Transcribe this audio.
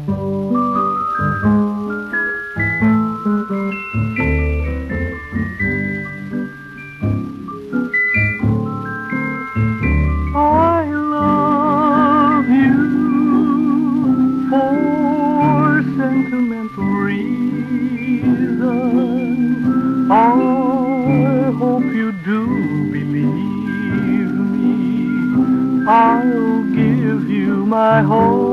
I love you for sentimental reasons. I hope you do believe me. I'll give you my whole